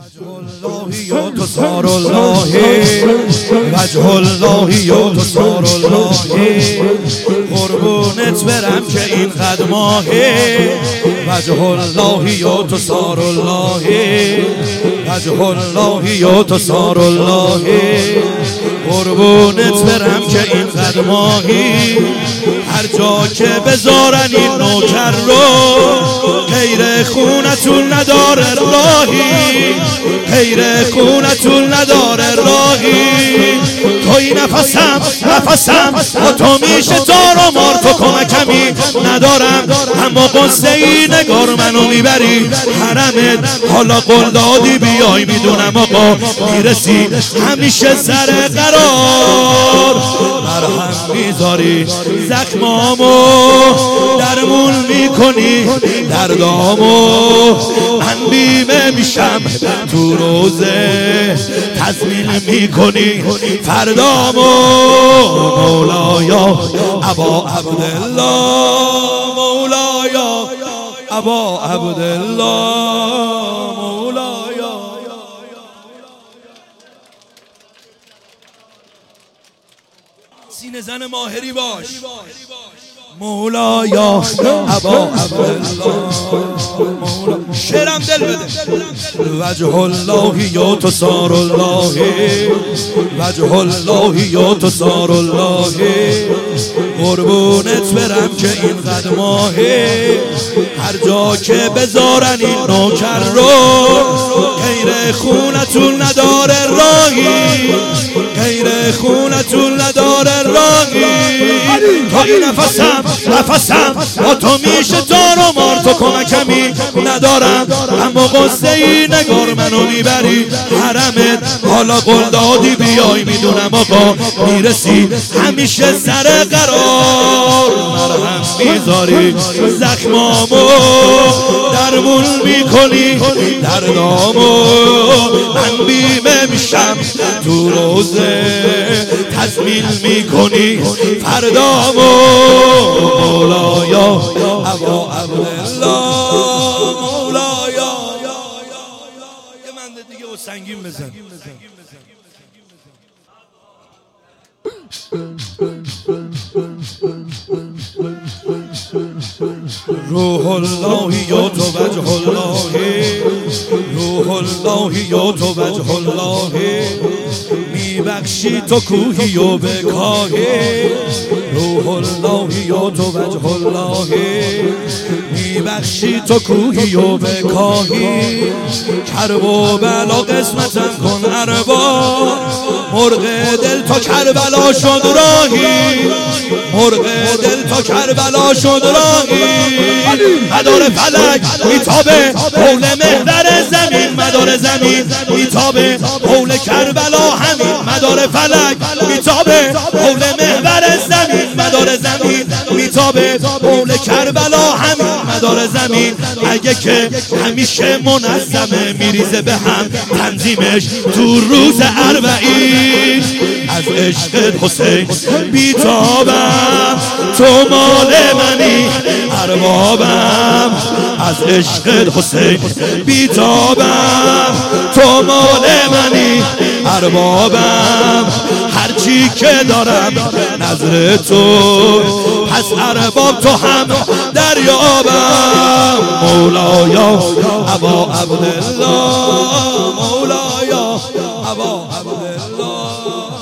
یا تو سار الله وجه الله یا تو سار الله قربونت برم که این قدماهه وجه الله یا تو سار الله وجه الله یا تو سار الله قربونت برم که این قدماهی هر جا که بذارن این نوکر رو غیر خونتون نداره راهی غیر خونتون نداره راهی توی نفسم با تو میشه تار و مار تو کمکمی ندارم اما قصه ای نگار منو میبری حرمت حالا قول دادی بیای میدونم آقا میرسی همیشه سر قرار مرهم میذاری زخمامو درمون میکنی دردامو من بیمه میشم تو روزه تضمین میکنی فردامو مولایا ابا عبدالله مولایا ابا عبدالله مولایا سینه زن ماهری باش مولایا ابا عبدالله شعرم دل بده وجه الله یا تو سار الله وجه الله یا تو سار الله قربونت برم که این قدماهه هر جا که بذارن این نوکر رو غیر خونتون نداره راهی غیر خونتون نداره راهی تا این نفسم با تو میشه تار و مار تو کمکمی ندارم اما قصه ای نگار منو میبری حرمت حالا قول دادی بیای میدونم آقا میرسی همیشه سر قرار مرهم میذاری زخمامو درمون میکنی دردامو من بیمه میشم تو روزه تضمین میکنی فردامو مولایا ابا عبدالله مولایا یه منده دیگه و سنگین بزن روح الله یا تو وجه الله روح الله یا تو وجه الله میبخشی تو کوهی و بکاهی روح الله یا تو وجه الله میبخشی تو کوهی و بکاهی کرب و بلا قسمتم کن اربا مرغ دل تا کربلا شد راهی مرغ دل تا کربلا شد راهی مدار فلک میتابه حول محور زمین مدار زمین میتابه حول کربلا همین مدار فلک میتابه حول محور زمین مدار زمین میتابه حول کربلا همین مدار زمین اگه که همیشه منظمه میریزه به هم تنظیمش تو روز اربعین از عشق حسین بیتابم تو مال منی اربابم از عشق حسین بیتابم تو مال منی اربابم هرچی که دارم نظر تو پس ارباب تو هم دریابم مولایا ابا عبدالله مولایا ابا عبدالله